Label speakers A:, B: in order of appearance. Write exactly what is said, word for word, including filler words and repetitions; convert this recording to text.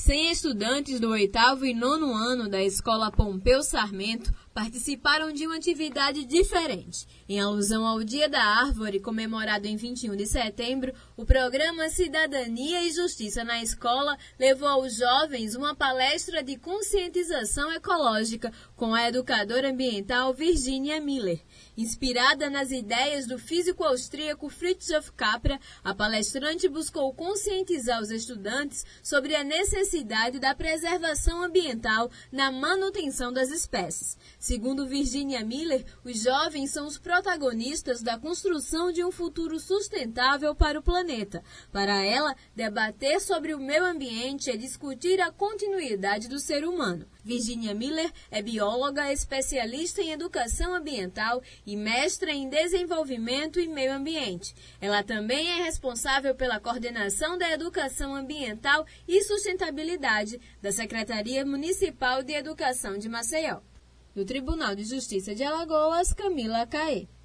A: cem estudantes do oitavo e nono ano da Escola Pompeu Sarmento participaram de uma atividade diferente. Em alusão ao Dia da Árvore, comemorado em vinte e um de setembro, o programa Cidadania e Justiça na Escola levou aos jovens uma palestra de conscientização ecológica com a educadora ambiental Virginia Miller. Inspirada nas ideias do físico austríaco Fritjof Capra, a palestrante buscou conscientizar os estudantes sobre a necessidade da preservação ambiental na manutenção das espécies. Segundo Virginia Miller, os jovens são os protagonistas da construção de um futuro sustentável para o planeta. Para ela, debater sobre o meio ambiente é discutir a continuidade do ser humano. Virginia Miller é bióloga, especialista em educação ambiental e mestra em desenvolvimento e meio ambiente. Ela também é responsável pela coordenação da educação ambiental e sustentabilidade da Secretaria Municipal de Educação de Maceió. Do Tribunal de Justiça de Alagoas, Camila Caê.